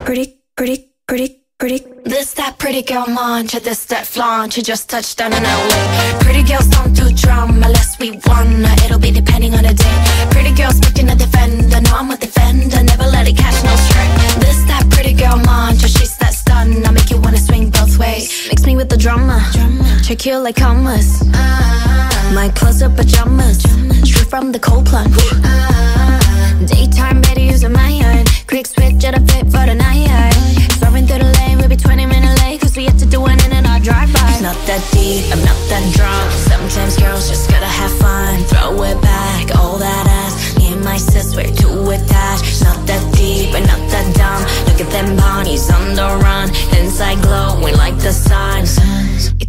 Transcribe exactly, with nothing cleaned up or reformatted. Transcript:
pretty, pretty, pretty, pretty. This that pretty girl mantra, this that flaunt. You just touched down in L A. Pretty girls don't do drama unless we wanna. It'll be depending on the day. Pretty girls picking a defender, no I'm a defender. Never let it catch no stray. This that pretty girl mantra, she's that stun. I make you wanna swing both ways. Mix me with the drama, check you like commas. My clothes are pajamas, straight from the cold plunge. Daytime better using my iron. Quick switch at a fit for the night. Swerving through the lane, we'll be twenty minutes late, cause we have to do an in and out drive-by. Not that deep, I'm not that drunk. Sometimes girls